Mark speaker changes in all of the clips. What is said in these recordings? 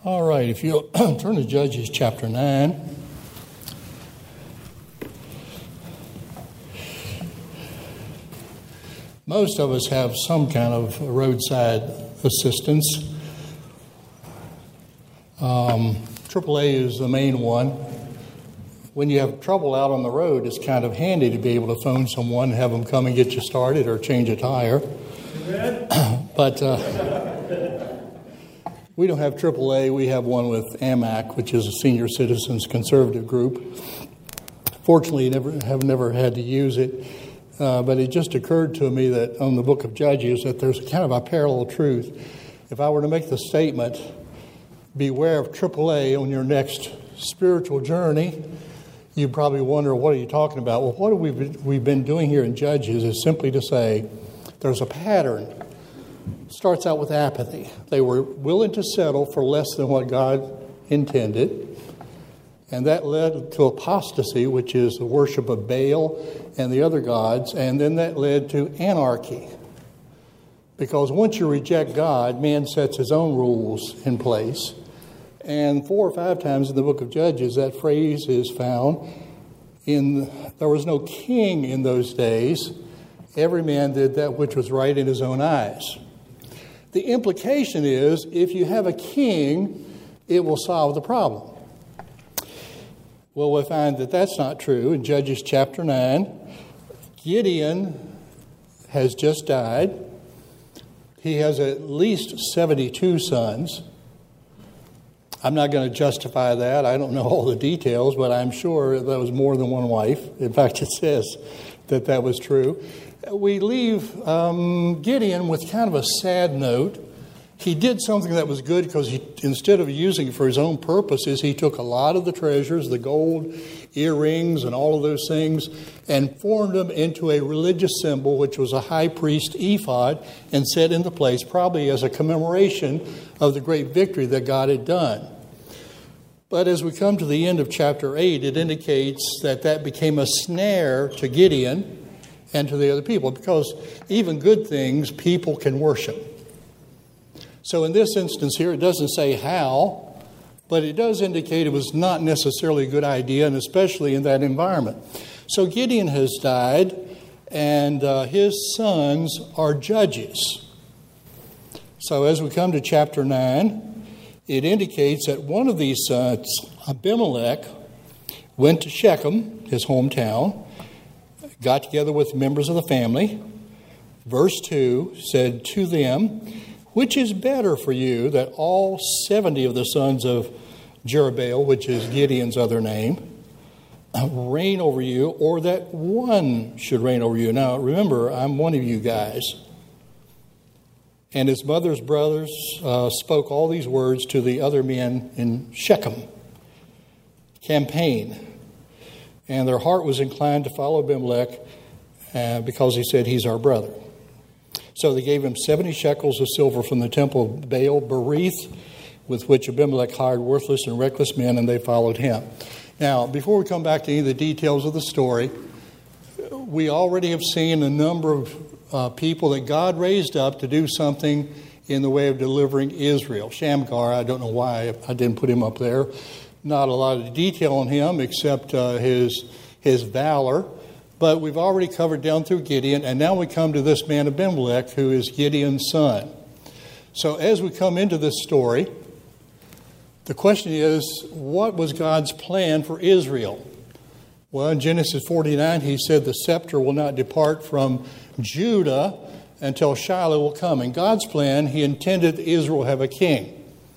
Speaker 1: All right, if you'll turn to Judges chapter 9. Most of us have some kind of roadside assistance. AAA is the main one. When you have trouble out on the road, it's kind of handy to be able to phone someone, have them come and get you started or change a tire. But we don't have AAA. We have one with AMAC, which is a senior citizens conservative group. Fortunately, have never had to use it. But it just occurred to me that on the book of Judges that there's kind of a parallel truth. If I were to make the statement, beware of AAA on your next spiritual journey, you'd probably wonder, what are you talking about? Well, what we've been doing here in Judges is simply to say there's a pattern. It starts out with apathy. They were willing to settle for less than what God intended. And that led to apostasy, which is the worship of Baal and the other gods. And then that led to anarchy. Because once you reject God, man sets his own rules in place. And 4 or 5 times in the book of Judges, that phrase is found there was no king in those days. Every man did that which was right in his own eyes. The implication is, if you have a king, it will solve the problem. Well, we find that that's not true. In Judges chapter 9, Gideon has just died. He has at least 72 sons. I'm not going to justify that. I don't know all the details, but I'm sure that was more than one wife. In fact, it says that was true. We leave Gideon with kind of a sad note. He did something that was good because instead of using it for his own purposes, he took a lot of the treasures, the gold, earrings, and all of those things, and formed them into a religious symbol, which was a high priest ephod, and set into place probably as a commemoration of the great victory that God had done. But as we come to the end of chapter 8, it indicates that became a snare to Gideon and to the other people, because even good things people can worship. So in this instance here, it doesn't say how, but it does indicate it was not necessarily a good idea, and especially in that environment. So Gideon has died, and his sons are judges. So as we come to chapter 9, it indicates that one of these sons, Abimelech, went to Shechem, his hometown, got together with members of the family. Verse 2 said to them, "Which is better for you, that all 70 of the sons of Jerubbaal," which is Gideon's other name, "reign over you, or that one should reign over you?" Now, remember, I'm one of you guys. And his mother's brothers spoke all these words to the other men in Shechem campaign. And their heart was inclined to follow Abimelech because he said, "He's our brother." So they gave him 70 shekels of silver from the temple of Baal Berith, with which Abimelech hired worthless and reckless men, and they followed him. Now, before we come back to any of the details of the story, we already have seen a number of people that God raised up to do something in the way of delivering Israel. Shamgar, I don't know why I didn't put him up there. Not a lot of detail on him except his valor. But we've already covered down through Gideon, and now we come to this man Abimelech, who is Gideon's son. So as we come into this story, the question is, what was God's plan for Israel? Well, in Genesis 49, he said the scepter will not depart from Judah until Shiloh will come. In God's plan, he intended Israel to have a king.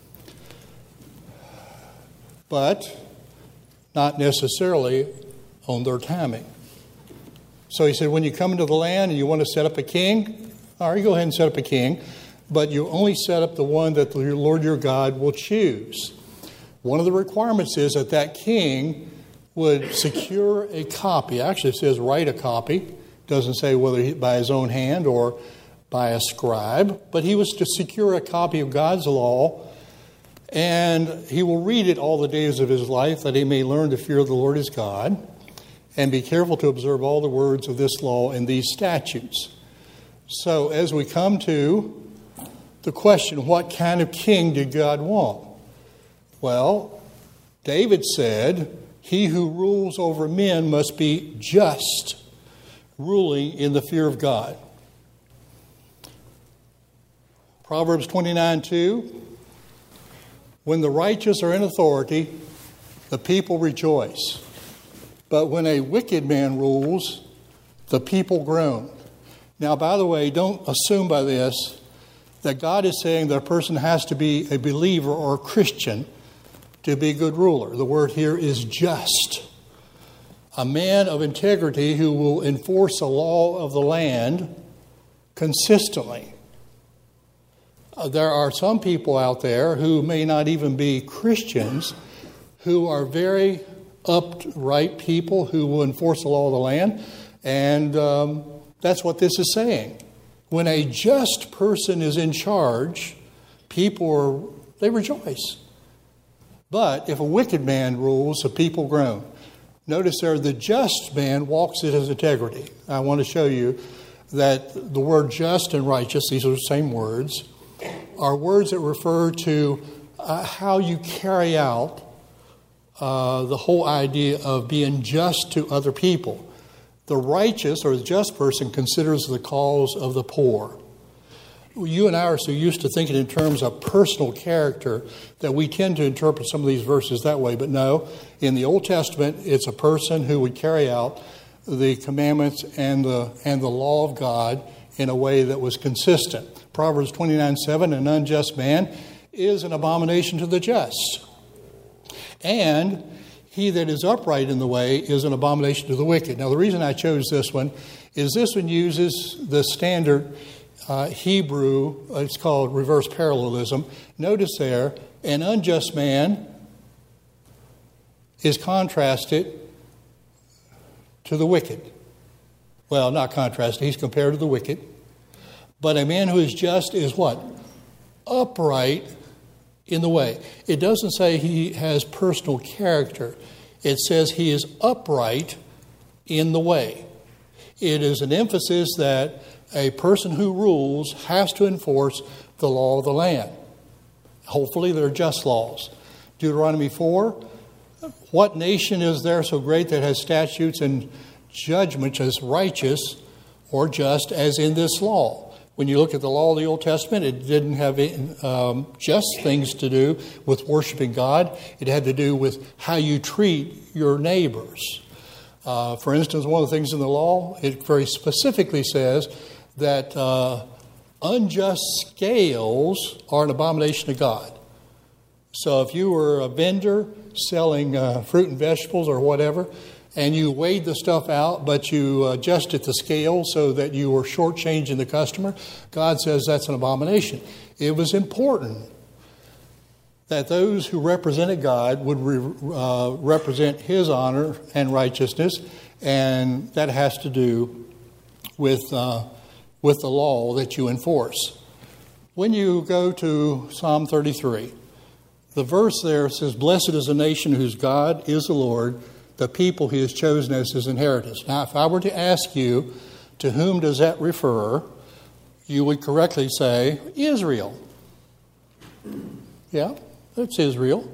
Speaker 1: But not necessarily on their timing. So he said, when you come into the land and you want to set up a king, all right, go ahead and set up a king, but you only set up the one that the Lord your God will choose. One of the requirements is that king would secure a copy. Actually, it says write a copy. It doesn't say whether by his own hand or by a scribe, but he was to secure a copy of God's law, and he will read it all the days of his life, that he may learn to fear the Lord his God, and be careful to observe all the words of this law and these statutes. So as we come to the question, what kind of king did God want? Well, David said, he who rules over men must be just, ruling in the fear of God. Proverbs 29:2, when the righteous are in authority, the people rejoice. But when a wicked man rules, the people groan. Now, by the way, don't assume by this that God is saying that a person has to be a believer or a Christian to be a good ruler. The word here is just. A man of integrity who will enforce the law of the land consistently. There are some people out there who may not even be Christians who are very upright people who will enforce the law of the land. And that's what this is saying. When a just person is in charge, they rejoice. But if a wicked man rules, the people groan. Notice there, the just man walks in his integrity. I want to show you that the word just and righteous, these are the same words, are words that refer to how you carry out the whole idea of being just to other people. The righteous or the just person considers the cause of the poor. You and I are so used to thinking in terms of personal character that we tend to interpret some of these verses that way. But no, in the Old Testament, it's a person who would carry out the commandments and the law of God in a way that was consistent. Proverbs 29:7, an unjust man is an abomination to the just. And he that is upright in the way is an abomination to the wicked. Now, the reason I chose this one is this one uses the standard Hebrew, it's called reverse parallelism. Notice there, an unjust man is contrasted to the wicked. Well, not contrasted, he's compared to the wicked. But a man who is just is what? Upright in the way. It doesn't say he has personal character. It says he is upright in the way. It is an emphasis that a person who rules has to enforce the law of the land. Hopefully they're just laws. Deuteronomy 4, what nation is there so great that has statutes and judgments as righteous or just as in this law? When you look at the law of the Old Testament, it didn't have just things to do with worshiping God. It had to do with how you treat your neighbors. For instance, one of the things in the law, it very specifically says that unjust scales are an abomination to God. So if you were a vendor selling fruit and vegetables or whatever, and you weighed the stuff out, but you adjusted the scale so that you were shortchanging the customer, God says that's an abomination. It was important that those who represented God would represent His honor and righteousness, and that has to do with the law that you enforce. When you go to Psalm 33, the verse there says, "Blessed is the nation whose God is the Lord, the people He has chosen as His inheritance." Now, if I were to ask you, to whom does that refer? You would correctly say, Israel. Yeah, that's Israel.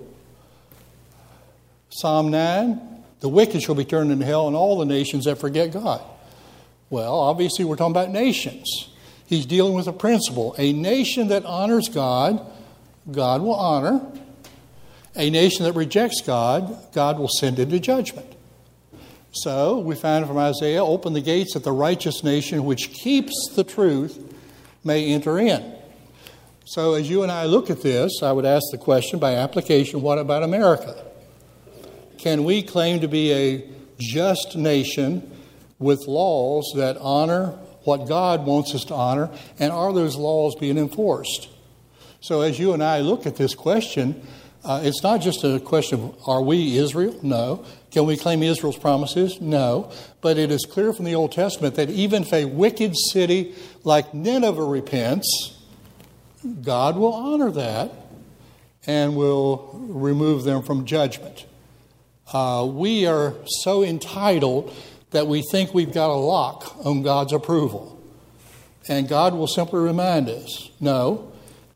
Speaker 1: Psalm 9, the wicked shall be turned into hell and all the nations that forget God. Well, obviously we're talking about nations. He's dealing with a principle. A nation that honors God, God will honor. A nation that rejects God, God will send into judgment. So we find from Isaiah, open the gates that the righteous nation which keeps the truth may enter in. So as you and I look at this, I would ask the question by application, what about America? Can we claim to be a just nation with laws that honor what God wants us to honor, and are those laws being enforced? So as you and I look at this question, it's not just a question of, are we Israel? No. Can we claim Israel's promises? No. But it is clear from the Old Testament that even if a wicked city like Nineveh repents, God will honor that and will remove them from judgment. We are so entitled that we think we've got a lock on God's approval. And God will simply remind us, no,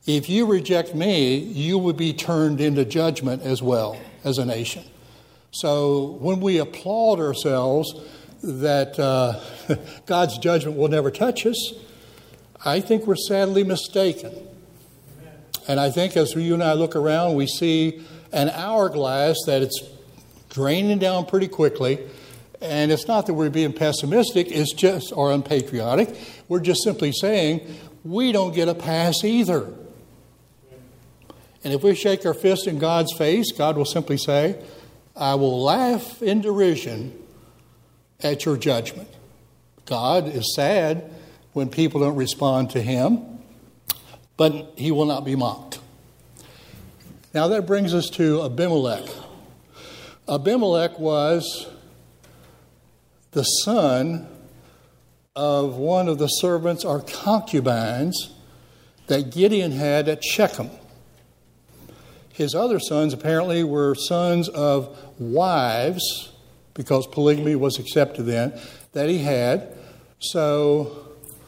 Speaker 1: If you reject me, you will be turned into judgment as well as a nation. So when we applaud ourselves that God's judgment will never touch us, I think we're sadly mistaken. And I think as you and I look around, we see an hourglass that it's draining down pretty quickly. And it's not that we're being pessimistic, it's just, or unpatriotic. We're just simply saying we don't get a pass either. And if we shake our fist in God's face, God will simply say, I will laugh in derision at your judgment. God is sad when people don't respond to him, but he will not be mocked. Now that brings us to Abimelech. Abimelech was the son of one of the servants or concubines that Gideon had at Shechem. His other sons apparently were sons of wives, because polygamy was accepted then, that he had. So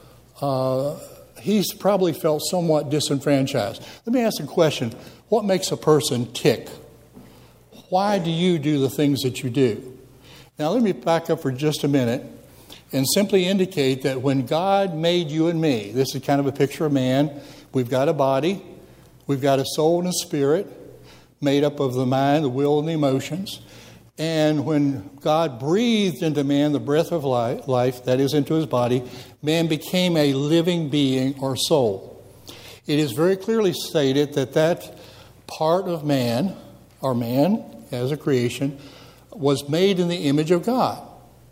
Speaker 1: he's probably felt somewhat disenfranchised. Let me ask a question. What makes a person tick? Why do you do the things that you do? Now let me back up for just a minute and simply indicate that when God made you and me, this is kind of a picture of man. We've got a body, we've got a soul and a spirit made up of the mind, the will, and the emotions. And when God breathed into man the breath of life, that is into his body, man became a living being or soul. It is very clearly stated that that part of man, or man as a creation, was made in the image of God.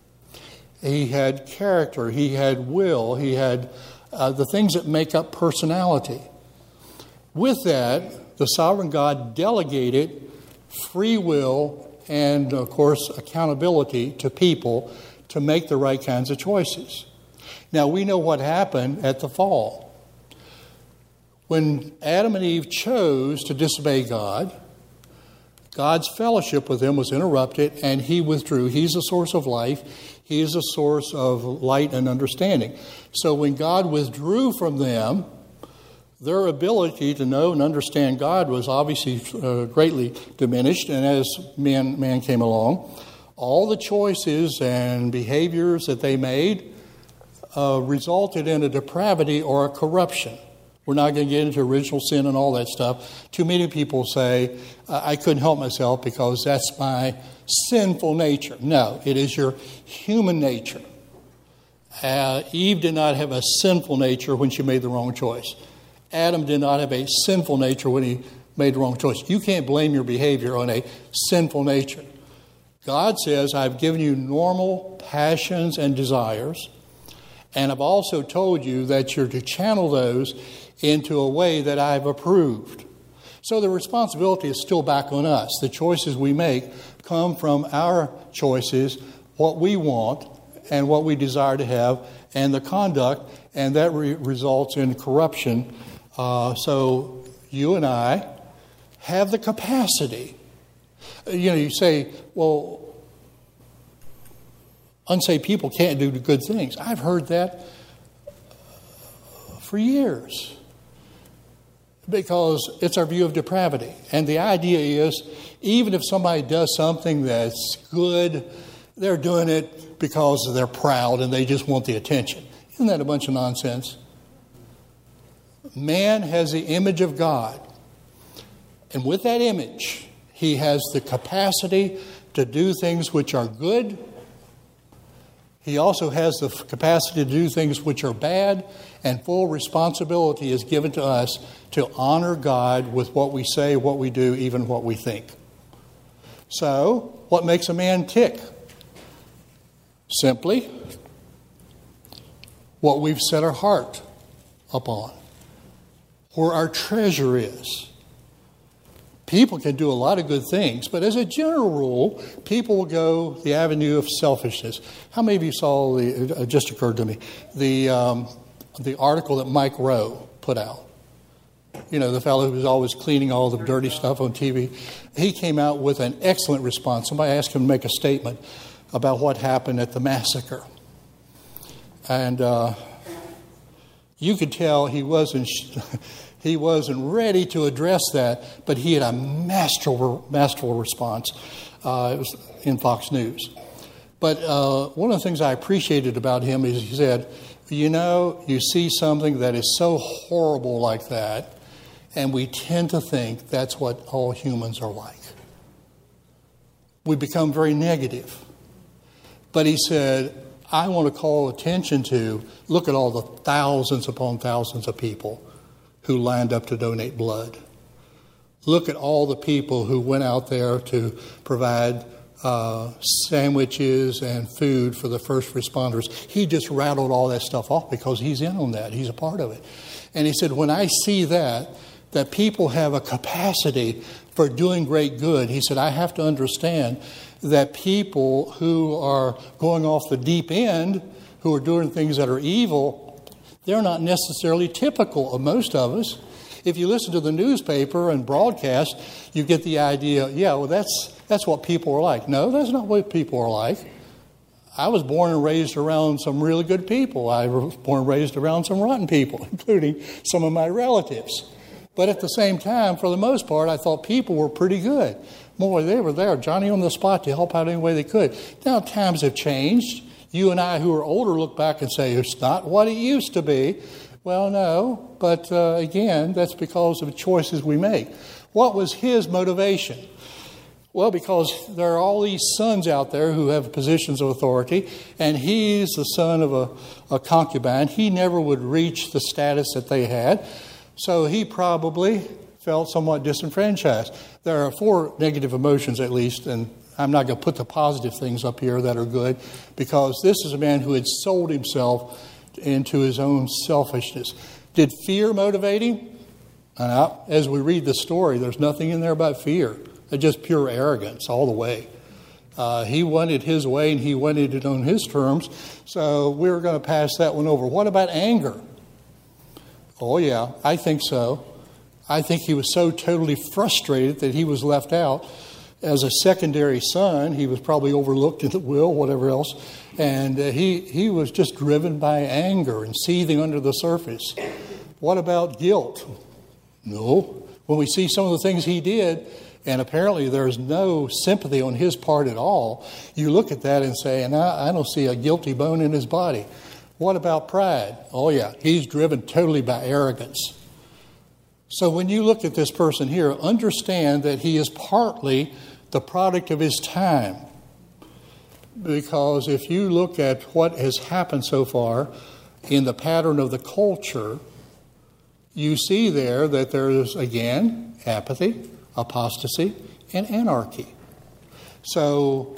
Speaker 1: He had character, he had will, he had the things that make up personality. With that, the sovereign God delegated free will and, of course, accountability to people to make the right kinds of choices. Now, we know what happened at the fall. When Adam and Eve chose to disobey God, God's fellowship with them was interrupted and he withdrew. He's the source of life. He is the source of light and understanding. So when God withdrew from them, their ability to know and understand God was obviously greatly diminished. And as man came along, all the choices and behaviors that they made resulted in a depravity or a corruption. We're not going to get into original sin and all that stuff. Too many people say, I couldn't help myself because that's my sinful nature. No, it is your human nature. Eve did not have a sinful nature when she made the wrong choice. Adam did not have a sinful nature when he made the wrong choice. You can't blame your behavior on a sinful nature. God says, I've given you normal passions and desires, and I've also told you that you're to channel those into a way that I've approved. So the responsibility is still back on us. The choices we make come from our choices, what we want and what we desire to have, and the conduct, and that results in corruption. So you and I have the capacity. You say, well, unsaved people can't do good things. I've heard that for years because it's our view of depravity. And the idea is, even if somebody does something that's good, they're doing it because they're proud and they just want the attention. Isn't that a bunch of nonsense? Man has the image of God. And with that image, he has the capacity to do things which are good. He also has the capacity to do things which are bad, and full responsibility is given to us to honor God with what we say, what we do, even what we think. So, what makes a man tick? Simply, what we've set our heart upon, where our treasure is. People can do a lot of good things, but as a general rule, people will go the avenue of selfishness. How many of you saw it just occurred to me, the article that Mike Rowe put out? You know, the fellow who was always cleaning all the dirty stuff on TV. He came out with an excellent response. Somebody asked him to make a statement about what happened at the massacre. And you could tell he wasn't... He wasn't ready to address that, but he had a masterful response. It was in Fox News. But one of the things I appreciated about him is he said, you see something that is so horrible like that, and we tend to think that's what all humans are like. We become very negative. But he said, I want to call attention to, look at all the thousands upon thousands of people who lined up to donate blood. Look at all the people who went out there to provide sandwiches and food for the first responders. He just rattled all that stuff off because he's in on that. He's a part of it. And he said, when I see that people have a capacity for doing great good, he said, I have to understand that people who are going off the deep end, who are doing things that are evil, they're not necessarily typical of most of us. If you listen to the newspaper and broadcast, you get the idea, that's what people are like. No, that's not what people are like. I was born and raised around some really good people. I was born and raised around some rotten people, including some of my relatives. But at the same time, for the most part, I thought people were pretty good. Boy, they were there, Johnny on the spot, to help out any way they could. Now, times have changed. You and I who are older look back and say, it's not what it used to be. Well, no, but again, that's because of the choices we make. What was his motivation? Well, because there are all these sons out there who have positions of authority, and he's the son of a concubine. He never would reach the status that they had, so he probably felt somewhat disenfranchised. There are 4 negative emotions at least, and I'm not going to put the positive things up here that are good, because this is a man who had sold himself into his own selfishness. Did fear motivate him? As we read the story, there's nothing in there about fear. It's just pure arrogance all the way. He wanted his way, and he wanted it on his terms, so we're going to pass that one over. What about anger? Oh, yeah, I think so. I think he was so totally frustrated that he was left out. As a secondary son, he was probably overlooked in the will, whatever else. And he was just driven by anger and seething under the surface. What about guilt? No. When we see some of the things he did, and apparently there's no sympathy on his part at all, you look at that and say, and I don't see a guilty bone in his body. What about pride? Oh, yeah, he's driven totally by arrogance. So when you look at this person here, understand that he is partly the product of his time. Because if you look at what has happened so far in the pattern of the culture, you see there that there is, again, apathy, apostasy, and anarchy. So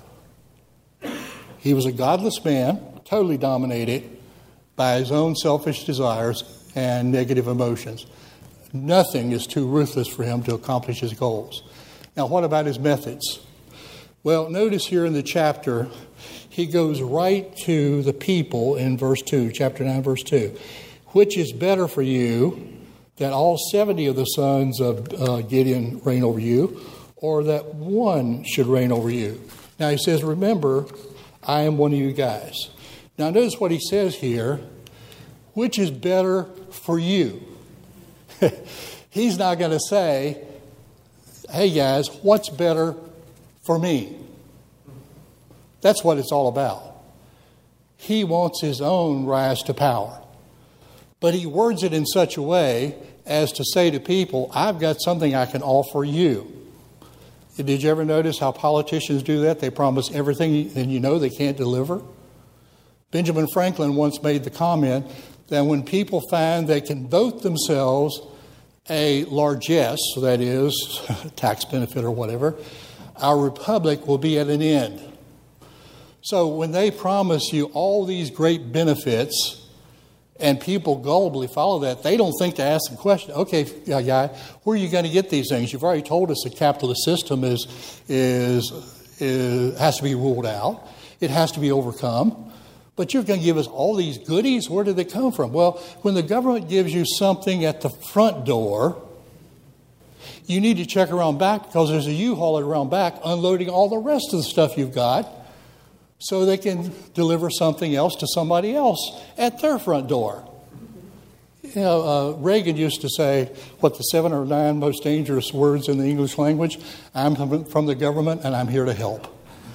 Speaker 1: he was a godless man, totally dominated by his own selfish desires and negative emotions. Nothing is too ruthless for him to accomplish his goals. Now, what about his methods? Well, notice here in the chapter, he goes right to the people in verse 2, chapter 9, verse 2. Which is better for you, that all 70 of the sons of Gideon reign over you, or that one should reign over you? Now, he says, remember, I am one of you guys. Now, notice what he says here. Which is better for you? He's not going to say, hey guys, what's better for me? That's what it's all about. He wants his own rise to power. But he words it in such a way as to say to people, I've got something I can offer you. Did you ever notice how politicians do that? They promise everything and you know they can't deliver. Benjamin Franklin once made the comment that when people find they can vote themselves a largesse, that is, tax benefit or whatever, our republic will be at an end. So when they promise you all these great benefits and people gullibly follow that, they don't think to ask the question, okay, guy, where are you going to get these things? You've already told us the capitalist system has to be ruled out. It has to be overcome. But you're going to give us all these goodies? Where did they come from? Well, when the government gives you something at the front door, you need to check around back because there's a U-Haul around back unloading all the rest of the stuff you've got so they can deliver something else to somebody else at their front door. Reagan used to say, the 7 or 9 most dangerous words in the English language? I'm from the government and I'm here to help.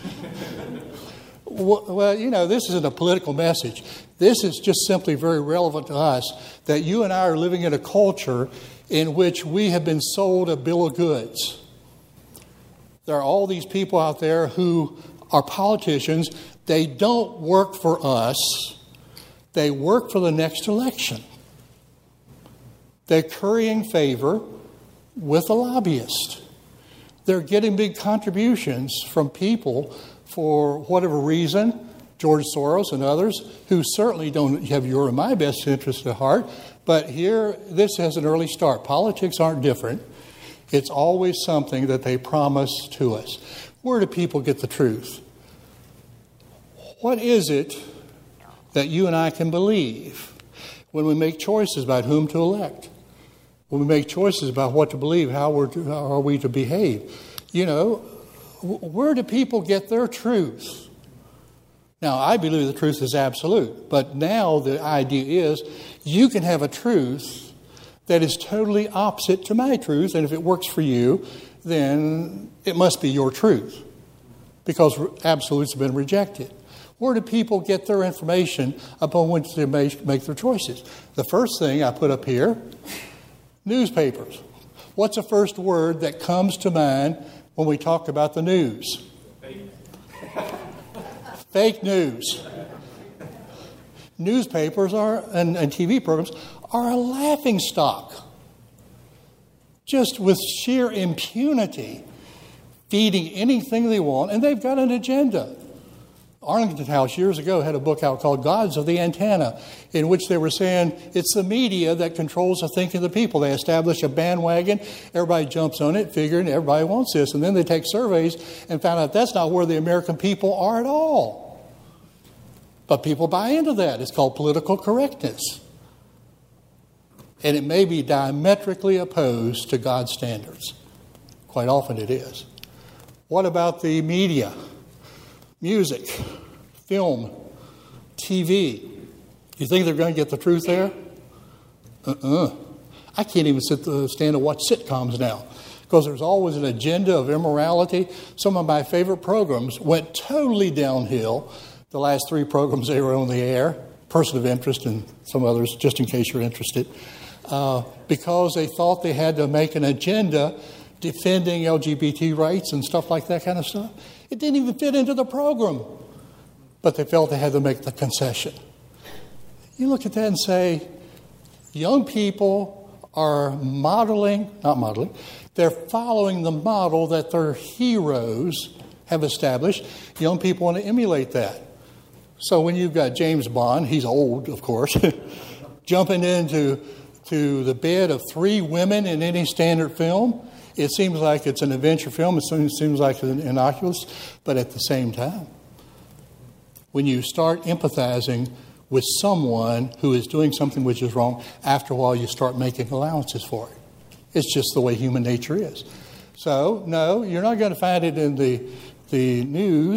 Speaker 1: Well, this isn't a political message. This is just simply very relevant to us that you and I are living in a culture in which we have been sold a bill of goods. There are all these people out there who are politicians. They don't work for us. They work for the next election. They're currying favor with a lobbyist. They're getting big contributions from people for whatever reason, George Soros and others, who certainly don't have your and my best interest at heart. But here, this has an early start. Politics aren't different. It's always something that they promise to us. Where do people get the truth? What is it that you and I can believe when we make choices about whom to elect? When we make choices about what to believe, how are we to behave? Where do people get their truth? Now, I believe the truth is absolute, but now the idea is you can have a truth that is totally opposite to my truth, and if it works for you, then it must be your truth, because absolutes have been rejected. Where do people get their information upon which they make their choices? The first thing I put up here, newspapers. What's the first word that comes to mind when we talk about the news? Fake news. Newspapers and TV programs are a laughingstock. Just with sheer impunity, feeding anything they want, and they've got an agenda. Arlington House years ago had a book out called Gods of the Antenna, in which they were saying it's the media that controls the thinking of the people. They establish a bandwagon, everybody jumps on it, figuring everybody wants this. And then they take surveys and found out that's not where the American people are at all. But people buy into that. It's called political correctness. And it may be diametrically opposed to God's standards. Quite often it is. What about the media? Music, film, TV. You think they're going to get the truth there? I can't even stand to watch sitcoms now because there's always an agenda of immorality. Some of my favorite programs went totally downhill. The last 3 programs they were on the air, Person of Interest and some others, just in case you're interested, because they thought they had to make an agenda defending LGBT rights and stuff like that kind of stuff. It didn't even fit into the program. But they felt they had to make the concession. You look at that and say, young people are they're following the model that their heroes have established. Young people want to emulate that. So when you've got James Bond, he's old, of course, jumping into the bed of 3 women in any standard film, it seems like it's an adventure film. It seems like an innocuous. But at the same time, when you start empathizing with someone who is doing something which is wrong, after a while you start making allowances for it. It's just the way human nature is. So, no, you're not going to find it in the news.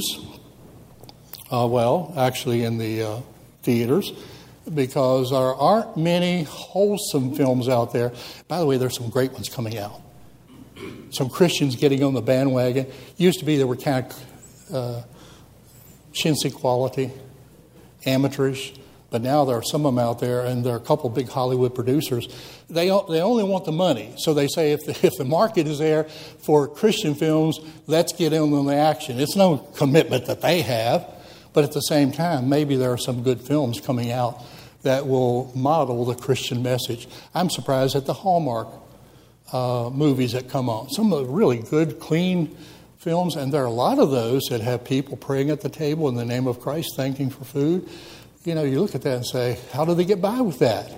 Speaker 1: Actually in the theaters, because there aren't many wholesome films out there. By the way, there's some great ones coming out. Some Christians getting on the bandwagon. Used to be there were kind of chintzy quality, amateurish, but now there are some of them out there, and there are a couple of big Hollywood producers. They only want the money, so they say if the market is there for Christian films, let's get in on the action. It's no commitment that they have, but at the same time, maybe there are some good films coming out that will model the Christian message. I'm surprised at the Hallmark movies that come on. Some of the really good, clean films, and there are a lot of those that have people praying at the table in the name of Christ, thanking for food. You look at that and say, how do they get by with that?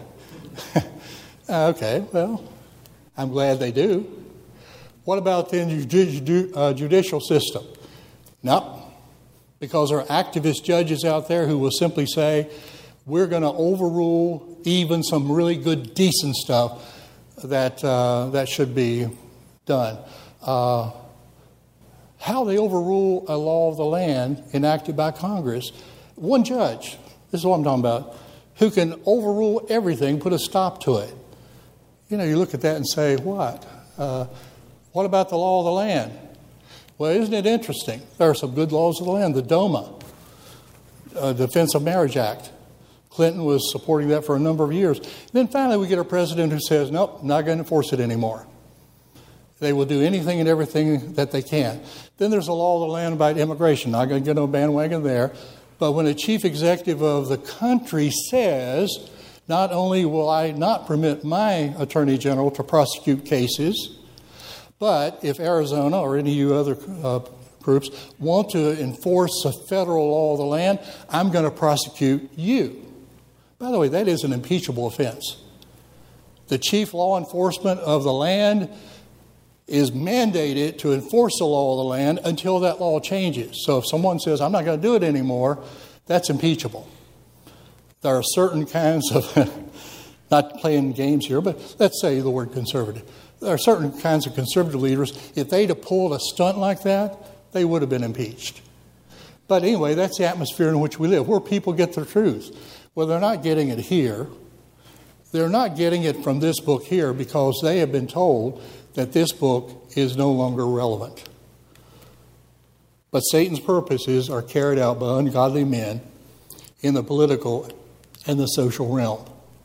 Speaker 1: Okay, well, I'm glad they do. What about the judicial system? Nope. Because there are activist judges out there who will simply say, we're going to overrule even some really good, decent stuff that should be done. How they overrule a law of the land enacted by Congress. One judge, this is what I'm talking about, who can overrule everything, put a stop to it. You look at that and say, what? What about the law of the land? Well, isn't it interesting? There are some good laws of the land. The DOMA, Defense of Marriage Act. Clinton was supporting that for a number of years. Then finally we get a president who says, nope, not going to enforce it anymore. They will do anything and everything that they can. Then there's a law of the land about immigration. Not going to get on a bandwagon there. But when a chief executive of the country says, not only will I not permit my attorney general to prosecute cases, but if Arizona or any of you other groups want to enforce a federal law of the land, I'm going to prosecute you. By the way, that is an impeachable offense. The chief law enforcement of the land is mandated to enforce the law of the land until that law changes. So if someone says, I'm not going to do it anymore, that's impeachable. There are certain kinds of, not playing games here, but let's say the word conservative. There are certain kinds of conservative leaders, if they'd have pulled a stunt like that, they would have been impeached. But anyway, that's the atmosphere in which we live, where people get their truth. Well, they're not getting it here. They're not getting it from this book here because they have been told that this book is no longer relevant. But Satan's purposes are carried out by ungodly men in the political and the social realm.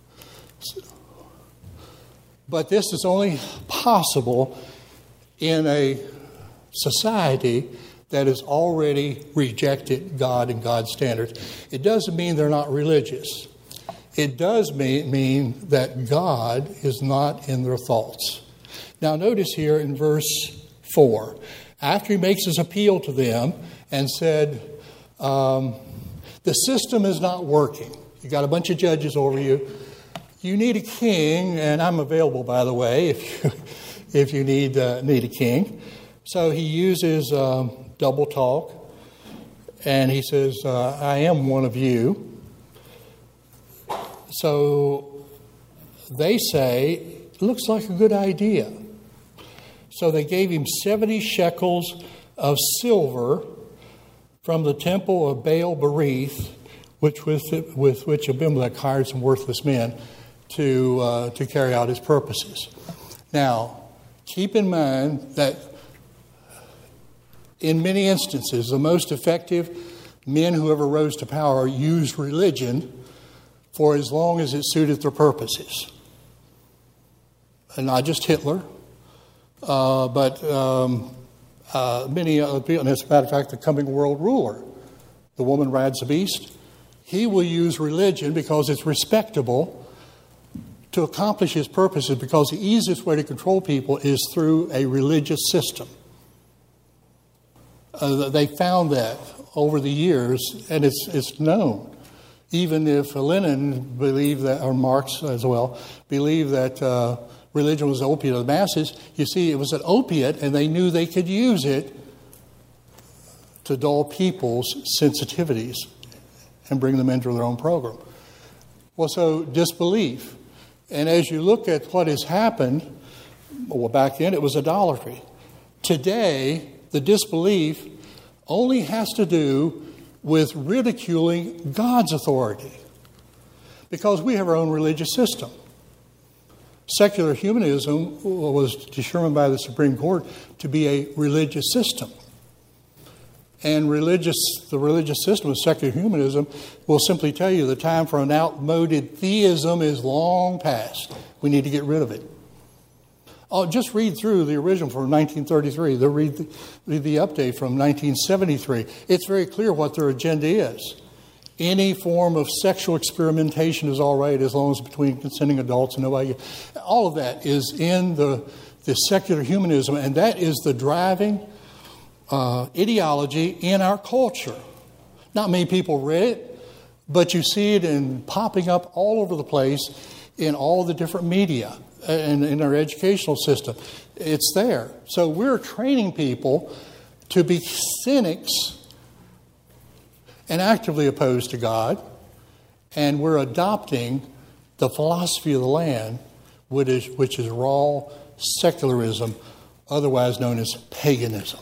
Speaker 1: But this is only possible in a society that has already rejected God and God's standards. It doesn't mean they're not religious. It does mean that God is not in their thoughts. Now notice here in verse 4, after he makes his appeal to them and said, the system is not working. You got a bunch of judges over you. You need a king, and I'm available, by the way, if you need a king. So he uses double talk, and he says, I am one of you. So they say, looks like a good idea. So they gave him 70 shekels of silver from the temple of Baal Berith, with which Abimelech hired some worthless men to carry out his purposes. Now, keep in mind that in many instances, the most effective men who ever rose to power used religion for as long as it suited their purposes. And not just Hitler, but many other people. And as a matter of fact, the coming world ruler, the woman rides the beast, he will use religion because it's respectable to accomplish his purposes, because the easiest way to control people is through a religious system. They found that over the years, and it's known. Even if Lenin believed that, or Marx as well, believed that religion was the opiate of the masses, you see, it was an opiate, and they knew they could use it to dull people's sensitivities and bring them into their own program. Well, so disbelief. And as you look at what has happened, well, back then it was idolatry. Today, the disbelief only has to do with ridiculing God's authority, because we have our own religious system. Secular humanism was determined by the Supreme Court to be a religious system. And the religious system of secular humanism will simply tell you the time for an outmoded theism is long past. We need to get rid of it. Just read through the original from 1933. They'll read the update from 1973. It's very clear what their agenda is. Any form of sexual experimentation is all right as long as it's between consenting adults and nobody. All of that is in the secular humanism, and that is the driving ideology in our culture. Not many people read it, but you see it popping up all over the place in all the different media and in our educational system. It's there. So we're training people to be cynics and actively opposed to God, and we're adopting the philosophy of the land, which is raw secularism, otherwise known as paganism.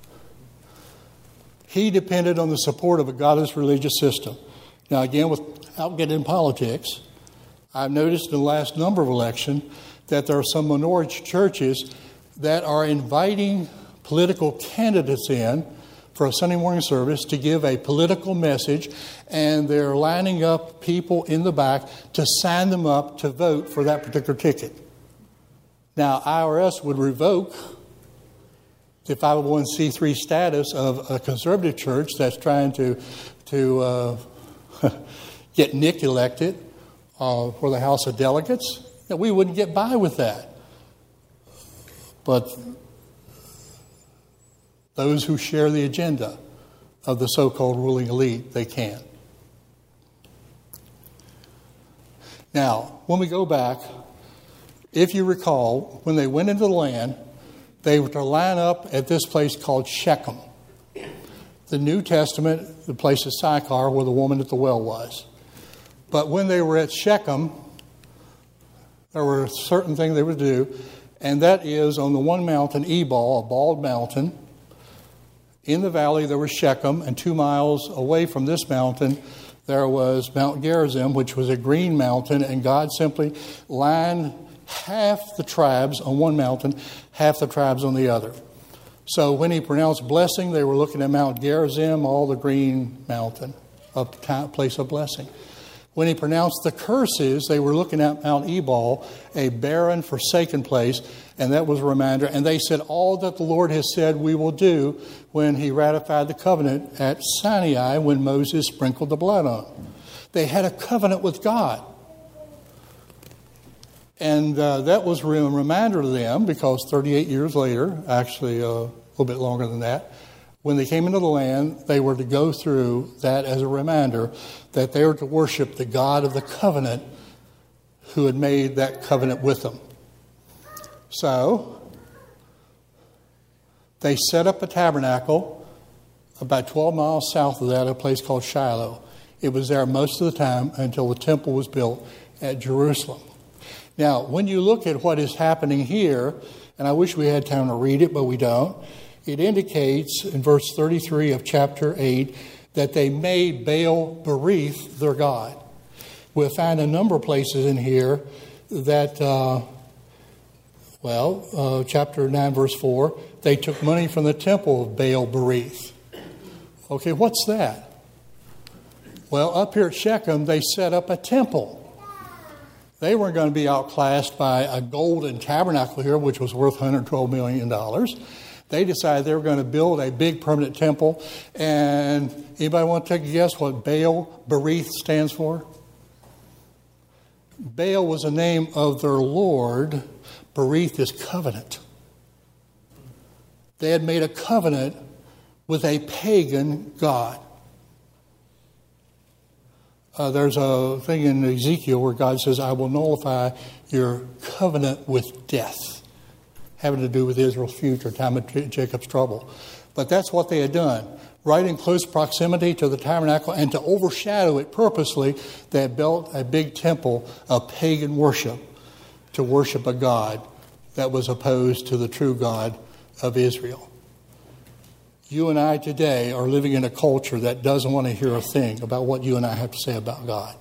Speaker 1: He depended on the support of a godless religious system. Now, again, with without getting in politics, I've noticed in the last number of elections that there are some minority churches that are inviting political candidates in for a Sunday morning service to give a political message, and they're lining up people in the back to sign them up to vote for that particular ticket. Now, IRS would revoke the 501c3 status of a conservative church that's trying to get Nick elected for the House of Delegates. We wouldn't get by with that. But those who share the agenda of the so-called ruling elite, they can. Now, when we go back, if you recall, when they went into the land, they were to line up at this place called Shechem. The New Testament, the place is Sychar, where the woman at the well was. But when they were at Shechem, there were certain things they would do, and that is on the one mountain, Ebal, a bald mountain. In the valley, there was Shechem, and 2 miles away from this mountain, there was Mount Gerizim, which was a green mountain, and God simply lined half the tribes on one mountain, half the tribes on the other. So when he pronounced blessing, they were looking at Mount Gerizim, all the green mountain, a place of blessing. When he pronounced the curses, they were looking at Mount Ebal, a barren, forsaken place, and that was a reminder. And they said, all that the Lord has said we will do when he ratified the covenant at Sinai when Moses sprinkled the blood on them. They had a covenant with God. And that was a reminder to them because 38 years later, actually a little bit longer than that, when they came into the land, they were to go through that as a reminder that they were to worship the God of the covenant who had made that covenant with them. So, they set up a tabernacle about 12 miles south of that at a place called Shiloh. It was there most of the time until the temple was built at Jerusalem. Now, when you look at what is happening here, and I wish we had time to read it, but we don't, it indicates in verse 33 of chapter 8 that they made Baal Berith their god. We'll find a number of places in here that, chapter 9, verse 4, they took money from the temple of Baal Berith. Okay, what's that? Well, up here at Shechem, they set up a temple. They weren't going to be outclassed by a golden tabernacle here, which was worth $112 million. They decided they were going to build a big permanent temple. And anybody want to take a guess what Baal Berith stands for? Baal was the name of their Lord. Berith is covenant. They had made a covenant with a pagan god. There's a thing in Ezekiel where God says, I will nullify your covenant with death, having to do with Israel's future, time of Jacob's trouble. But that's what they had done. Right in close proximity to the tabernacle, and to overshadow it purposely, they had built a big temple of pagan worship to worship a God that was opposed to the true God of Israel. You and I today are living in a culture that doesn't want to hear a thing about what you and I have to say about God.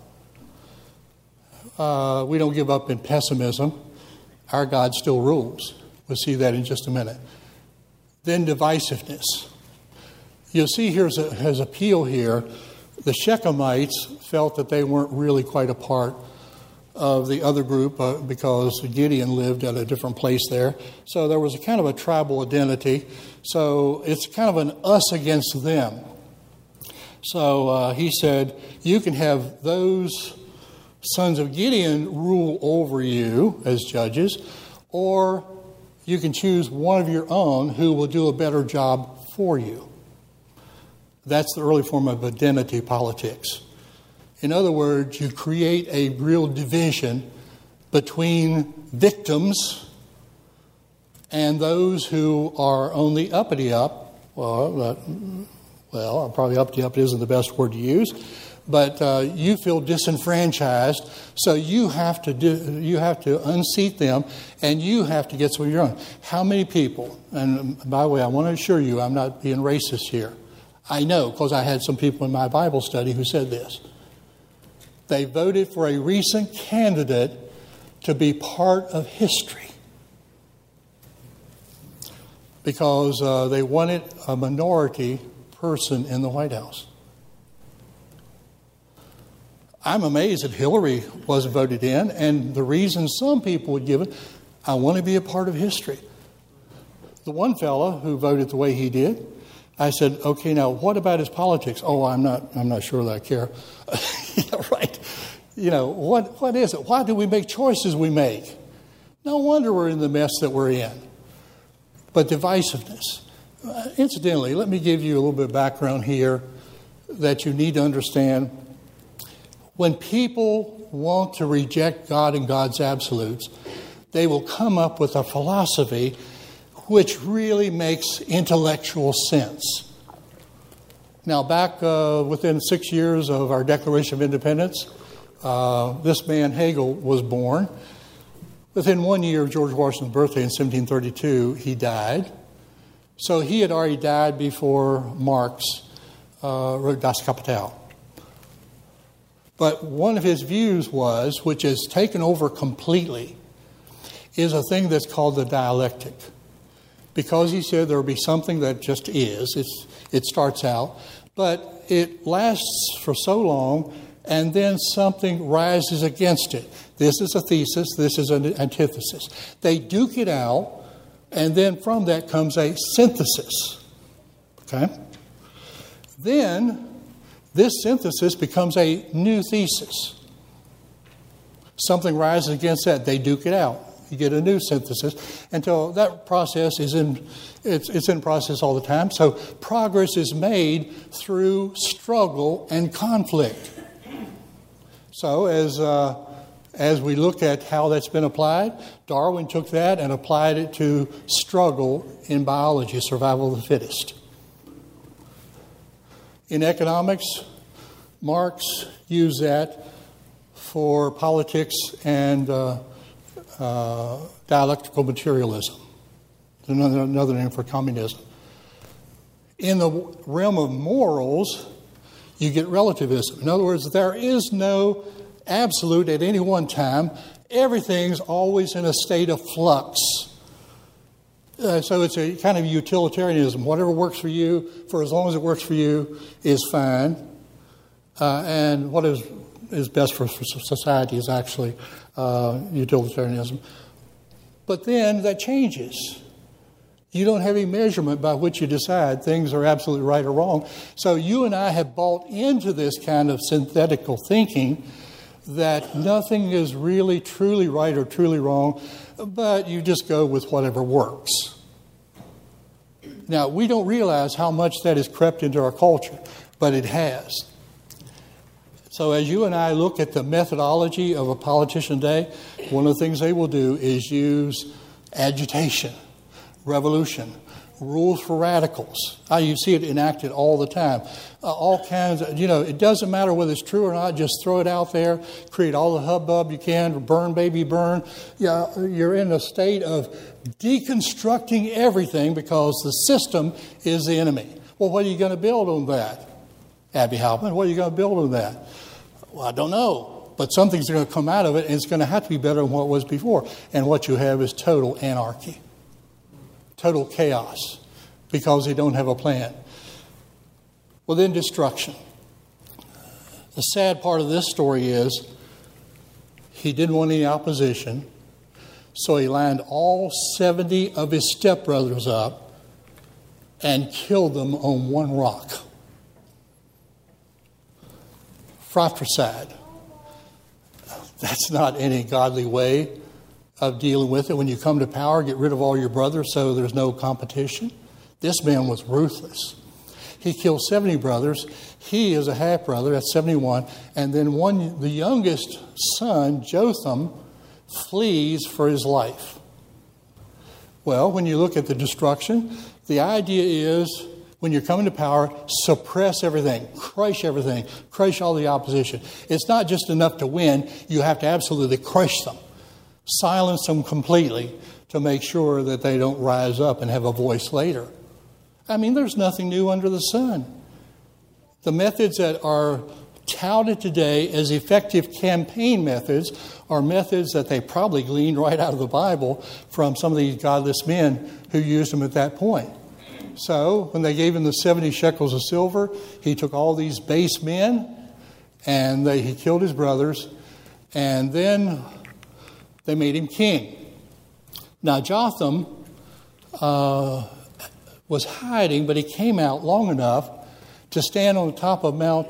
Speaker 1: We don't give up in pessimism. Our God still rules. We'll see that in just a minute. Then divisiveness. You'll see here's his appeal here. The Shechemites felt that they weren't really quite a part of the other group because Gideon lived at a different place there. So there was a kind of a tribal identity. So it's kind of an us against them. So he said, you can have those sons of Gideon rule over you as judges, or you can choose one of your own who will do a better job for you. That's the early form of identity politics. In other words, you create a real division between victims and those who are on the uppity up. Probably uppity up isn't the best word to use, but you feel disenfranchised, so you have to unseat them, and you have to get some of your own. How many people? And by the way, I want to assure you, I'm not being racist here. I know, because I had some people in my Bible study who said this. They voted for a recent candidate to be part of history because they wanted a minority person in the White House. I'm amazed that Hillary was voted in, and the reason some people would give it, I want to be a part of history. The one fella who voted the way he did, I said, okay, now what about his politics? Oh, I'm not sure that I care. Yeah, right. You know, what is it? Why do we make choices we make? No wonder we're in the mess that we're in. But divisiveness. Incidentally, let me give you a little bit of background here that you need to understand. When people want to reject God and God's absolutes, they will come up with a philosophy which really makes intellectual sense. Now, back within 6 years of our Declaration of Independence, this man Hegel was born. Within 1 year of George Washington's birthday in 1732, he died. So he had already died before Marx wrote Das Kapital. But one of his views was, which is taken over completely, is a thing that's called the dialectic. Because he said there will be something that just is. It starts out, but it lasts for so long, and then something rises against it. This is a thesis. This is an antithesis. They duke it out, and then from that comes a synthesis. Okay? Then this synthesis becomes a new thesis. Something rises against that. They duke it out. You get a new synthesis until that process is it's in process all the time. So progress is made through struggle and conflict. So as we look at how that's been applied, Darwin took that and applied it to struggle in biology, survival of the fittest. In economics, Marx used that for politics and dialectical materialism, another name for communism. In the realm of morals, you get relativism. In other words, there is no absolute at any one time. Everything's always in a state of flux. So it's a kind of utilitarianism. Whatever works for you, for as long as it works for you, is fine. And what is best for society is actually utilitarianism. But then that changes. You don't have any measurement by which you decide things are absolutely right or wrong. So you and I have bought into this kind of synthetical thinking that nothing is really truly right or truly wrong, but you just go with whatever works. Now, we don't realize how much that has crept into our culture, but it has. So as you and I look at the methodology of a politician today, one of the things they will do is use agitation, revolution, rules for radicals. You see it enacted all the time. All kinds of, it doesn't matter whether it's true or not, just throw it out there, create all the hubbub you can, burn, baby, burn. Yeah, you're in a state of deconstructing everything because the system is the enemy. Well, what are you going to build on that? Abby Halpin, what are you going to build on that? Well, I don't know, but something's going to come out of it, and it's going to have to be better than what it was before. And what you have is total anarchy, total chaos, because they don't have a plan. Well, then destruction. The sad part of this story is he didn't want any opposition, so he lined all 70 of his stepbrothers up and killed them on one rock. Fratricide. That's not any godly way of dealing with it. When you come to power, get rid of all your brothers so there's no competition. This man was ruthless. He killed 70 brothers. He is a half-brother, that's 71. And then the youngest son, Jotham, flees for his life. Well, when you look at the destruction, the idea is when you're coming to power, suppress everything, crush all the opposition. It's not just enough to win. You have to absolutely crush them, silence them completely to make sure that they don't rise up and have a voice later. I mean, there's nothing new under the sun. The methods that are touted today as effective campaign methods are methods that they probably gleaned right out of the Bible from some of these godless men who used them at that point. So when they gave him the 70 shekels of silver, he took all these base men and he killed his brothers, and then they made him king. Now Jotham was hiding, but he came out long enough to stand on the top of Mount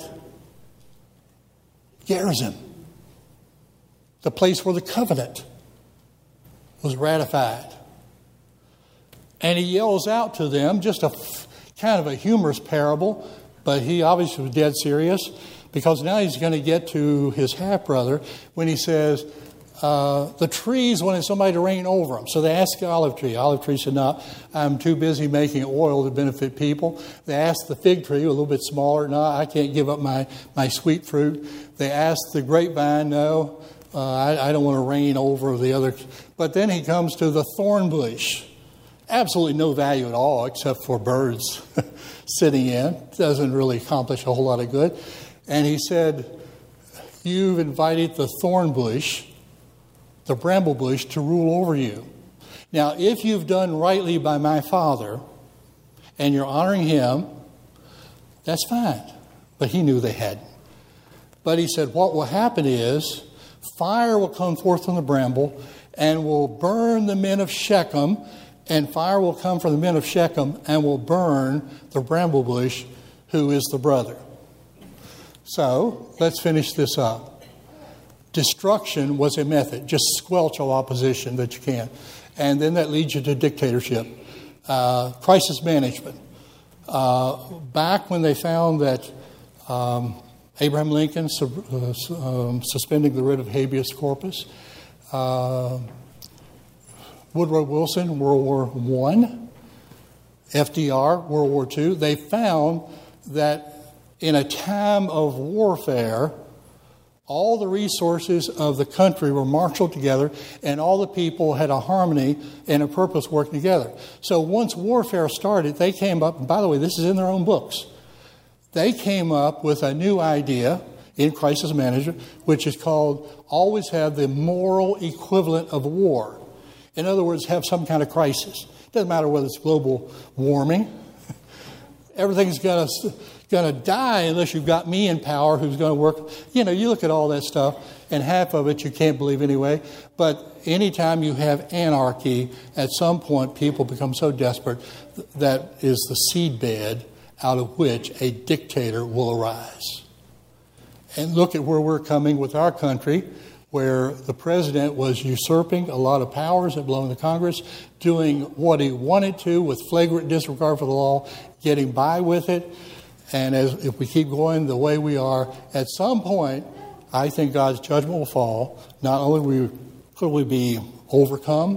Speaker 1: Gerizim, the place where the covenant was ratified. And he yells out to them, just kind of a humorous parable, but he obviously was dead serious, because now he's going to get to his half-brother when he says, the trees wanted somebody to reign over them. So they asked the olive tree. Olive tree said, no, I'm too busy making oil to benefit people. They asked the fig tree, a little bit smaller, no, I can't give up my sweet fruit. They asked the grapevine, no, I don't want to reign over the other. But then he comes to the thorn bush. Absolutely no value at all except for birds sitting in. Doesn't really accomplish a whole lot of good. And he said, you've invited the thorn bush, the bramble bush, to rule over you. Now, if you've done rightly by my father and you're honoring him, that's fine. But he knew they hadn't. But he said, what will happen is fire will come forth from the bramble and will burn the men of Shechem, and fire will come from the men of Shechem and will burn the bramble bush, who is the brother. So, let's finish this up. Destruction was a method. Just squelch all opposition that you can. And then that leads you to dictatorship. Crisis management. Back when they found that Abraham Lincoln suspending the writ of habeas corpus, Woodrow Wilson, World War I, FDR, World War II, they found that in a time of warfare, all the resources of the country were marshaled together, and all the people had a harmony and a purpose working together. So once warfare started, they came up, and by the way, this is in their own books, they came up with a new idea in crisis management, which is called always have the moral equivalent of war. In other words, have some kind of crisis. It doesn't matter whether it's global warming. Everything's going to die unless you've got me in power who's going to work. You know, you look at all that stuff, and half of it you can't believe anyway. But anytime you have anarchy, at some point people become so desperate that is the seedbed out of which a dictator will arise. And look at where we're coming with our country, where the president was usurping a lot of powers that belong to Congress, doing what he wanted to with flagrant disregard for the law, getting by with it. And if we keep going the way we are, at some point, I think God's judgment will fall. Not only could we be overcome,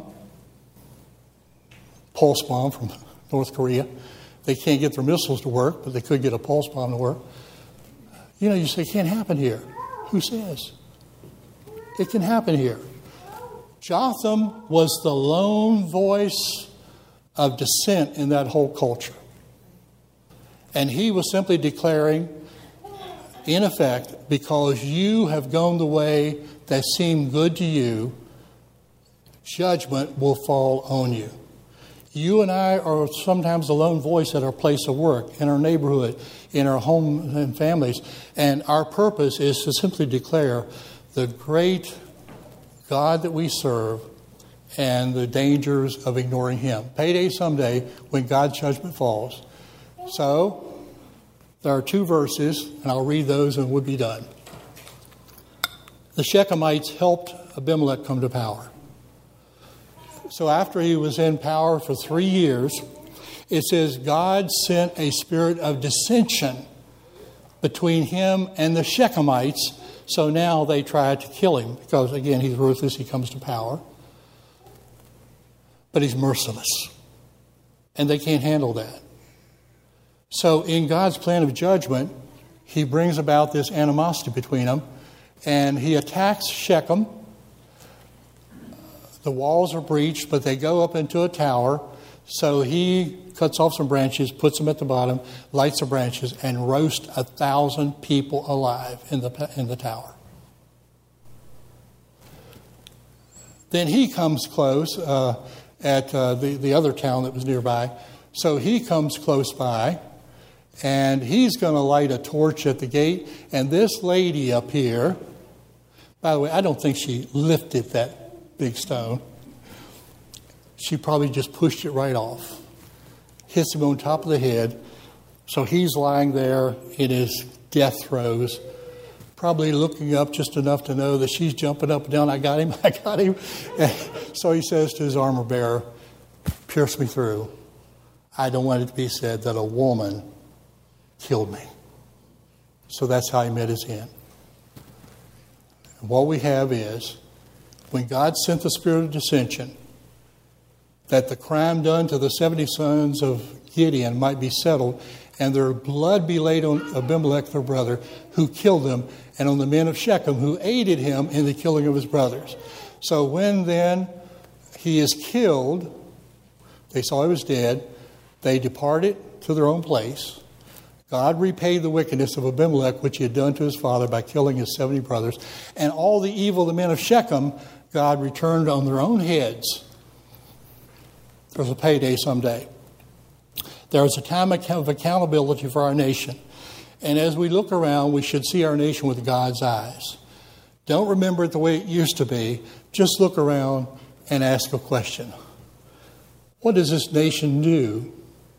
Speaker 1: pulse bomb from North Korea. They can't get their missiles to work, but they could get a pulse bomb to work. You know, you say, it can't happen here. Who says? It can happen here. Jotham was the lone voice of dissent in that whole culture. And he was simply declaring, in effect, because you have gone the way that seemed good to you, judgment will fall on you. You and I are sometimes the lone voice at our place of work, in our neighborhood, in our home and families. And our purpose is to simply declare the great God that we serve and the dangers of ignoring him. Payday someday when God's judgment falls. So, there are two verses, and I'll read those and we'll be done. The Shechemites helped Abimelech come to power. So after he was in power for 3 years, it says God sent a spirit of dissension between him and the Shechemites. So now they tried to kill him because, again, he's ruthless. He comes to power. But he's merciless. And they can't handle that. So in God's plan of judgment, he brings about this animosity between them. And he attacks Shechem. The walls are breached, but they go up into a tower. So he cuts off some branches, puts them at the bottom, lights the branches, and roasts 1,000 people alive in the tower. Then he comes close at the other town that was nearby. So he comes close by, and he's going to light a torch at the gate. And this lady up here, by the way, I don't think she lifted that big stone. She probably just pushed it right off. Hits him on top of the head. So he's lying there in his death throes, probably looking up just enough to know that she's jumping up and down. I got him, I got him. And so he says to his armor bearer, pierce me through. I don't want it to be said that a woman killed me. So that's how he met his end. And what we have is, when God sent the spirit of dissension, that the crime done to the 70 sons of Gideon might be settled, and their blood be laid on Abimelech, their brother, who killed them, and on the men of Shechem, who aided him in the killing of his brothers. So when then he is killed, they saw he was dead, they departed to their own place. God repaid the wickedness of Abimelech, which he had done to his father by killing his 70 brothers, and all the evil of the men of Shechem, God returned on their own heads. There's a payday someday. There is a time of accountability for our nation. And as we look around, we should see our nation with God's eyes. Don't remember it the way it used to be. Just look around and ask a question. What does this nation do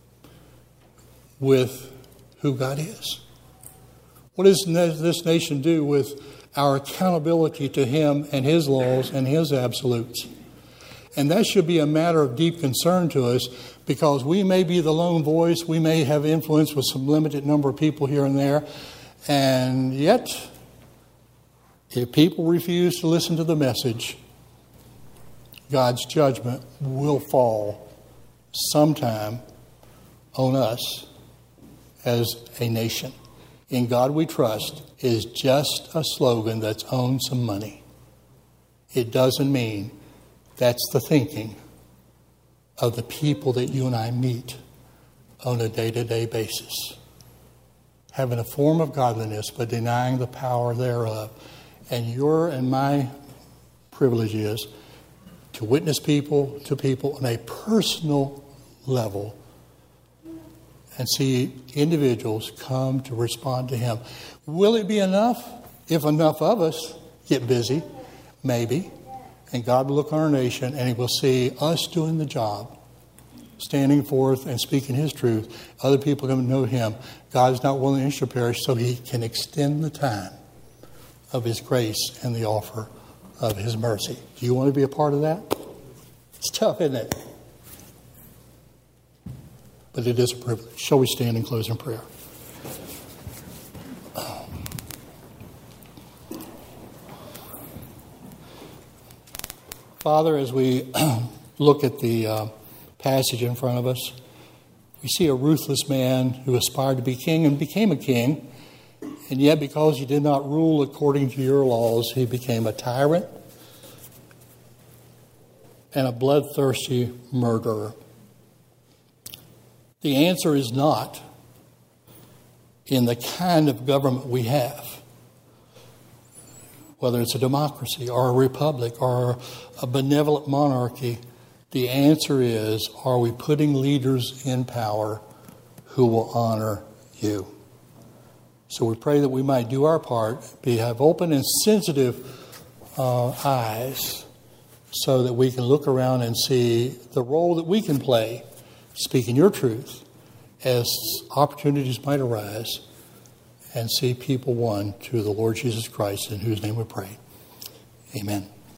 Speaker 1: with who God is? What does this nation do with our accountability to Him and His laws and His absolutes? And that should be a matter of deep concern to us, because we may be the lone voice, we may have influence with some limited number of people here and there, and yet, if people refuse to listen to the message, God's judgment will fall sometime on us as a nation. In God we trust is just a slogan that's on some money. It doesn't mean that's the thinking of the people that you and I meet on a day-to-day basis. Having a form of godliness, but denying the power thereof. And your and my privilege is to witness people to people on a personal level and see individuals come to respond to Him. Will it be enough? If enough of us get busy, maybe. And God will look on our nation and He will see us doing the job, standing forth and speaking His truth. Other people come to know Him. God is not willing any should perish, so He can extend the time of His grace and the offer of His mercy. Do you want to be a part of that? It's tough, isn't it? But it is a privilege. Shall we stand and close in prayer? Father, as we look at the passage in front of us, we see a ruthless man who aspired to be king and became a king. And yet, because he did not rule according to your laws, he became a tyrant and a bloodthirsty murderer. The answer is not in the kind of government we have, whether it's a democracy or a republic or a benevolent monarchy. The answer is, are we putting leaders in power who will honor you? So we pray that we might do our part, have open and sensitive eyes, so that we can look around and see the role that we can play, speaking your truth, as opportunities might arise, and see people won to the Lord Jesus Christ, in whose name we pray. Amen.